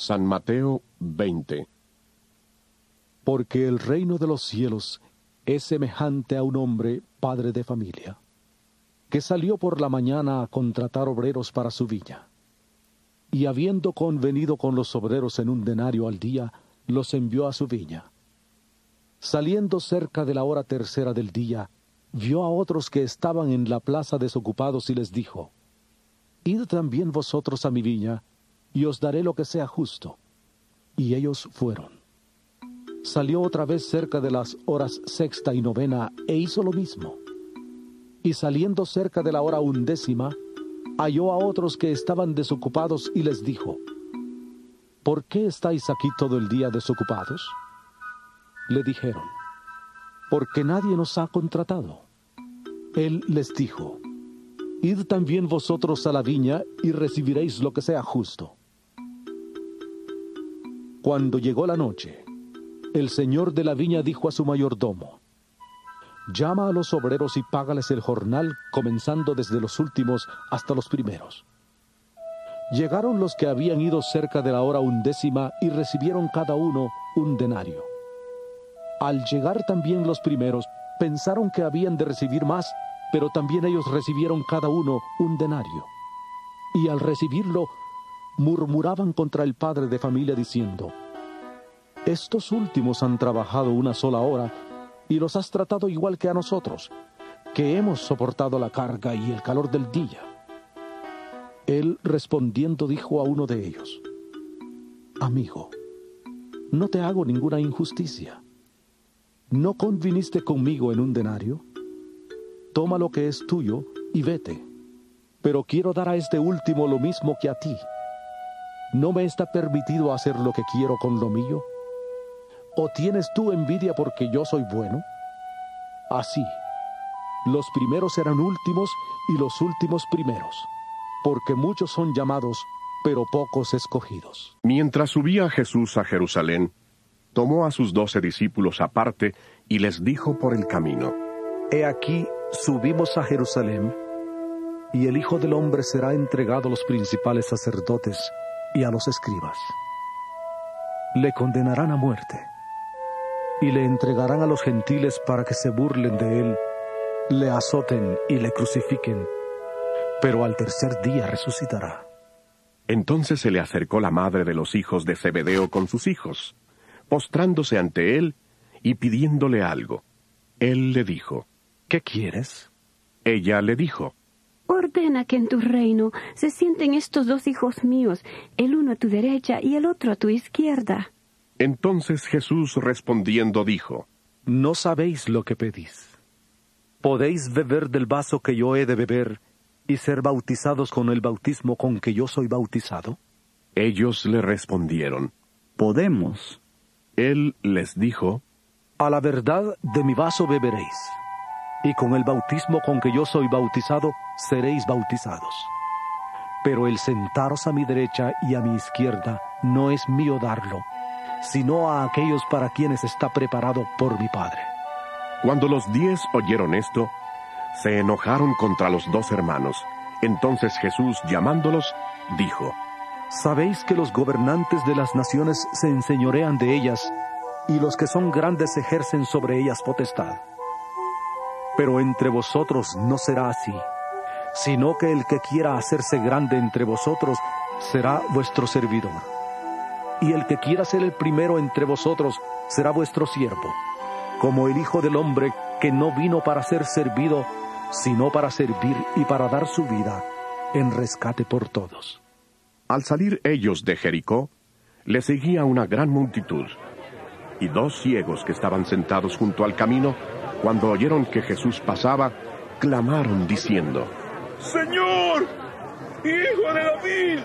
San Mateo 20. Porque el reino de los cielos es semejante a un hombre, padre de familia, que salió por la mañana a contratar obreros para su viña. Y habiendo convenido con los obreros en un denario al día, los envió a su viña. Saliendo cerca de la hora tercera del día, vio a otros que estaban en la plaza desocupados y les dijo: Id también vosotros a mi viña, y os daré lo que sea justo. Y ellos fueron. Salió otra vez cerca de las horas sexta y novena, e hizo lo mismo. Y saliendo cerca de la hora 11, halló a otros que estaban desocupados y les dijo: ¿Por qué estáis aquí todo el día desocupados? Le dijeron: porque nadie nos ha contratado. Él les dijo: Id también vosotros a la viña y recibiréis lo que sea justo. Cuando llegó la noche, el señor de la viña dijo a su mayordomo: llama a los obreros y págales el jornal, comenzando desde los últimos hasta los primeros. Llegaron los que habían ido cerca de la hora 11 y recibieron cada uno un denario. Al llegar también los primeros, pensaron que habían de recibir más, pero también ellos recibieron cada uno un denario. Y al recibirlo, murmuraban contra el padre de familia diciendo: estos últimos han trabajado una sola hora, y los has tratado igual que a nosotros, que hemos soportado la carga y el calor del día. Él respondiendo dijo a uno de ellos: amigo, no te hago ninguna injusticia. ¿No conviniste conmigo en un denario? Toma lo que es tuyo y vete. Pero quiero dar a este último lo mismo que a ti. ¿No me está permitido hacer lo que quiero con lo mío? ¿O tienes tú envidia porque yo soy bueno? Así, los primeros serán últimos y los últimos primeros, porque muchos son llamados, pero pocos escogidos. Mientras subía Jesús a Jerusalén, tomó a sus 12 discípulos aparte y les dijo por el camino: He aquí, subimos a Jerusalén, y el Hijo del Hombre será entregado a los principales sacerdotes y a los escribas. Le condenarán a muerte, y le entregarán a los gentiles para que se burlen de él, le azoten y le crucifiquen, pero al tercer día resucitará. Entonces se le acercó la madre de los hijos de Zebedeo con sus hijos, postrándose ante él y pidiéndole algo. Él le dijo: ¿qué quieres? Ella le dijo: ordena que en tu reino se sienten estos 2 hijos míos, el uno a tu derecha y el otro a tu izquierda. Entonces Jesús respondiendo dijo: no sabéis lo que pedís. ¿Podéis beber del vaso que yo he de beber y ser bautizados con el bautismo con que yo soy bautizado? Ellos le respondieron: podemos. Él les dijo: a la verdad de mi vaso beberéis, y con el bautismo con que yo soy bautizado seréis bautizados. Pero el sentaros a mi derecha y a mi izquierda no es mío darlo, sino a aquellos para quienes está preparado por mi Padre. Cuando los 10 oyeron esto, se enojaron contra los 2 hermanos. Entonces Jesús, llamándolos, dijo: ¿sabéis que los gobernantes de las naciones se enseñorean de ellas, y los que son grandes ejercen sobre ellas potestad? Pero entre vosotros no será así, sino que el que quiera hacerse grande entre vosotros será vuestro servidor. Y el que quiera ser el primero entre vosotros será vuestro siervo, como el Hijo del Hombre, que no vino para ser servido, sino para servir y para dar su vida en rescate por todos. Al salir ellos de Jericó, le seguía una gran multitud. Y 2 ciegos que estaban sentados junto al camino, cuando oyeron que Jesús pasaba, clamaron diciendo: ¡Señor, Hijo de David,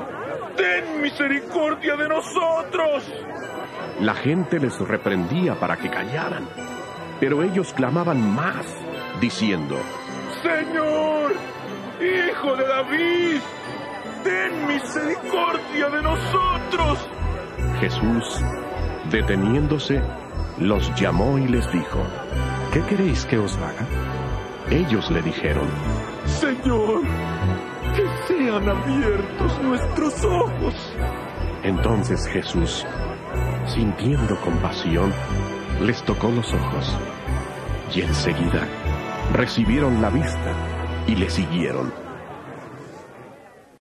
ten misericordia de nosotros! La gente les reprendía para que callaran, pero ellos clamaban más, diciendo: ¡Señor, Hijo de David, ten misericordia de nosotros! Jesús, deteniéndose, los llamó y les dijo: ¿qué queréis que os haga? Ellos le dijeron: Señor, que sean abiertos nuestros ojos. Entonces Jesús, sintiendo compasión, les tocó los ojos, y enseguida recibieron la vista y le siguieron.